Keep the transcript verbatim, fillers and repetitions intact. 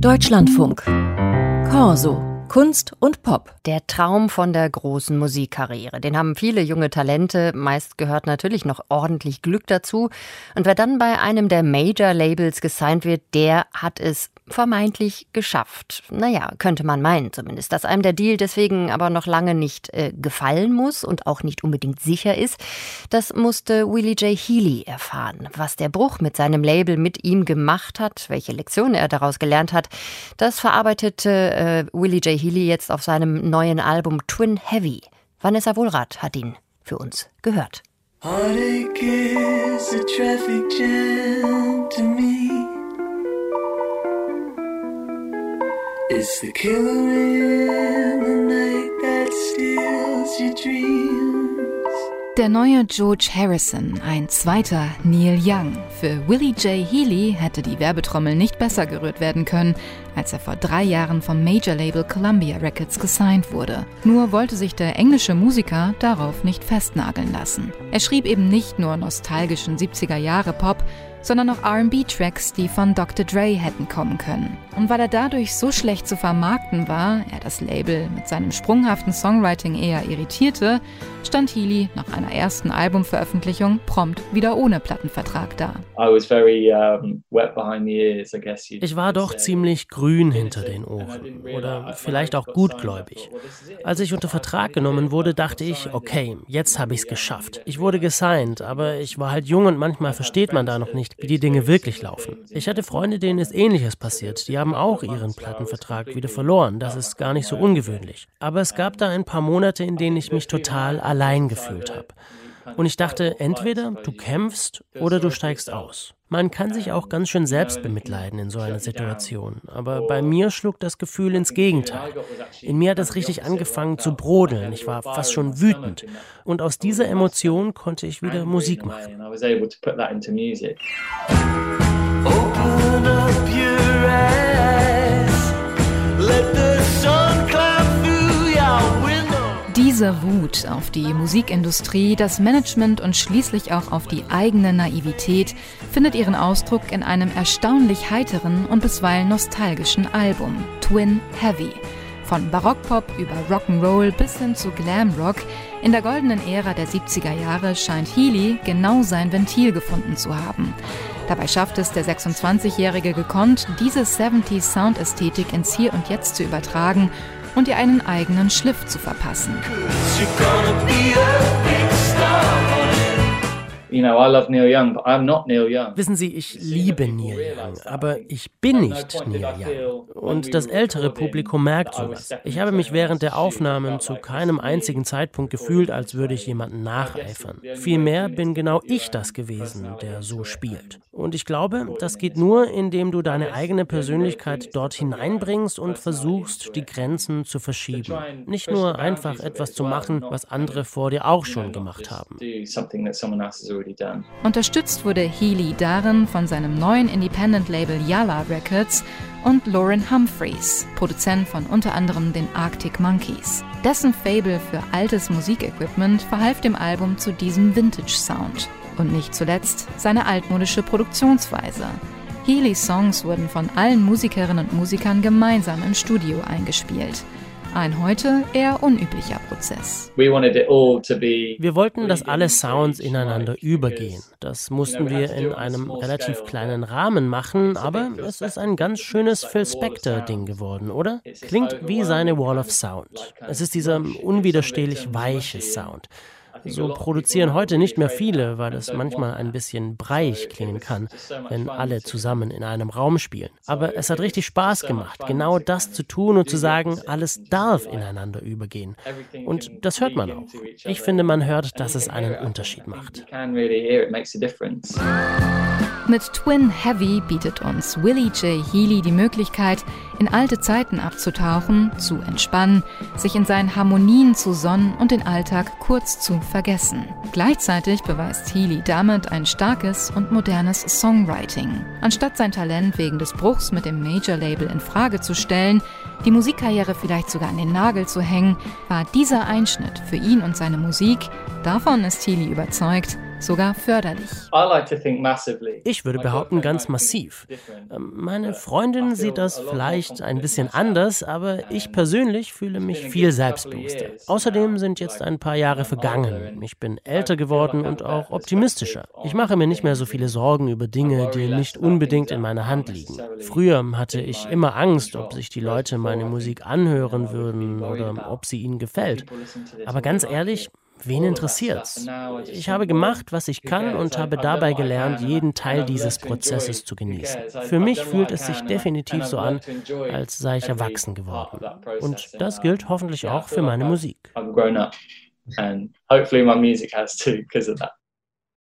Deutschlandfunk. Corso. Kunst und Pop. Der Traum von der großen Musikkarriere. Den haben viele junge Talente. Meist gehört natürlich noch ordentlich Glück dazu. Und wer dann bei einem der Major-Labels gesigned wird, der hat es vermeintlich geschafft. Naja, könnte man meinen zumindest. Dass einem der Deal deswegen aber noch lange nicht äh, gefallen muss und auch nicht unbedingt sicher ist, das musste Willie J. Healey erfahren. Was der Bruch mit seinem Label mit ihm gemacht hat, welche Lektionen er daraus gelernt hat, das verarbeitete äh, Willie J. Healey jetzt auf seinem neuen Album Twin Heavy. Vanessa Wohlrath hat ihn für uns gehört. Heartache is a traffic jam to me. It's the killer in the night that steals your dreams. Der neue George Harrison, ein zweiter Neil Young. Für Willie J. Healey hätte die Werbetrommel nicht besser gerührt werden können, als er vor drei Jahren vom Major-Label Columbia Records gesigned wurde. Nur wollte sich der englische Musiker darauf nicht festnageln lassen. Er schrieb eben nicht nur nostalgischen siebziger-Jahre-Pop, sondern auch R and B-Tracks, die von Doktor Dre hätten kommen können. Und weil er dadurch so schlecht zu vermarkten war, er das Label mit seinem sprunghaften Songwriting eher irritierte, stand Healey nach einer ersten Albumveröffentlichung prompt wieder ohne Plattenvertrag da. Ich war doch ziemlich grün hinter den Ohren oder vielleicht auch gutgläubig. Als ich unter Vertrag genommen wurde, dachte ich, okay, jetzt habe ich es geschafft. Ich wurde gesigned, aber ich war halt jung und manchmal versteht man da noch nicht, wie die Dinge wirklich laufen. Ich hatte Freunde, denen ist Ähnliches passiert. Die haben auch ihren Plattenvertrag wieder verloren. Das ist gar nicht so ungewöhnlich. Aber es gab da ein paar Monate, in denen ich mich total allein gefühlt habe. Und ich dachte, entweder du kämpfst oder du steigst aus. Man kann sich auch ganz schön selbst bemitleiden in so einer Situation. Aber bei mir schlug das Gefühl ins Gegenteil. In mir hat es richtig angefangen zu brodeln. Ich war fast schon wütend. Und aus dieser Emotion konnte ich wieder Musik machen. Open up your eyes, let the sun climb through your window. Diese Wut auf die Musikindustrie, das Management und schließlich auch auf die eigene Naivität findet ihren Ausdruck in einem erstaunlich heiteren und bisweilen nostalgischen Album, Twin Heavy. Von Barockpop über Rock'n'Roll bis hin zu Glamrock, in der goldenen Ära der siebziger Jahre scheint Healey genau sein Ventil gefunden zu haben. Dabei schafft es der sechsundzwanzigjährige gekonnt, diese siebziger Soundästhetik ins Hier und Jetzt zu übertragen und ihr einen eigenen Schliff zu verpassen. You know, I love Neil Young, but I'm not Neil Young. Wissen Sie, ich liebe Neil Young, aber ich bin nicht Neil Young. Und das ältere Publikum merkt sowas. Ich habe mich während der Aufnahmen zu keinem einzigen Zeitpunkt gefühlt, als würde ich jemanden nacheifern. Vielmehr bin genau ich das gewesen, der so spielt. Und ich glaube, das geht nur, indem du deine eigene Persönlichkeit dort hineinbringst und versuchst, die Grenzen zu verschieben. Nicht nur einfach etwas zu machen, was andere vor dir auch schon gemacht haben. Unterstützt wurde Healey darin von seinem neuen Independent-Label Yala Records und Lauren Humphreys, Produzent von unter anderem den Arctic Monkeys. Dessen Faible für altes Musikequipment verhalf dem Album zu diesem Vintage-Sound. Und nicht zuletzt seine altmodische Produktionsweise. Healeys Songs wurden von allen Musikerinnen und Musikern gemeinsam im Studio eingespielt. Ein heute eher unüblicher Prozess. Wir wollten, dass alle Sounds ineinander übergehen. Das mussten wir in einem relativ kleinen Rahmen machen, aber es ist ein ganz schönes Phil Spector-Ding geworden, oder? Klingt wie seine Wall of Sound. Es ist dieser unwiderstehlich weiche Sound. So produzieren heute nicht mehr viele, weil es manchmal ein bisschen breiig klingen kann, wenn alle zusammen in einem Raum spielen. Aber es hat richtig Spaß gemacht, genau das zu tun und zu sagen, alles darf ineinander übergehen. Und das hört man auch. Ich finde, man hört, dass es einen Unterschied macht. Mit Twin Heavy bietet uns Willie J. Healey die Möglichkeit, in alte Zeiten abzutauchen, zu entspannen, sich in seinen Harmonien zu sonnen und den Alltag kurz zu vergessen. Gleichzeitig beweist Healey damit ein starkes und modernes Songwriting. Anstatt sein Talent wegen des Bruchs mit dem Major-Label in Frage zu stellen, die Musikkarriere vielleicht sogar an den Nagel zu hängen, war dieser Einschnitt für ihn und seine Musik, davon ist Healey überzeugt, sogar förderlich. Ich würde behaupten, ganz massiv. Meine Freundin sieht das vielleicht ein bisschen anders, aber ich persönlich fühle mich viel selbstbewusster. Außerdem sind jetzt ein paar Jahre vergangen. Ich bin älter geworden und auch optimistischer. Ich mache mir nicht mehr so viele Sorgen über Dinge, die nicht unbedingt in meiner Hand liegen. Früher hatte ich immer Angst, ob sich die Leute meine Musik anhören würden oder ob sie ihnen gefällt. Aber ganz ehrlich, wen interessiert's? Ich habe gemacht, was ich kann und habe dabei gelernt, jeden Teil dieses Prozesses zu genießen. Für mich fühlt es sich definitiv so an, als sei ich erwachsen geworden. Und das gilt hoffentlich auch für meine Musik. And hopefully my music has too because of that.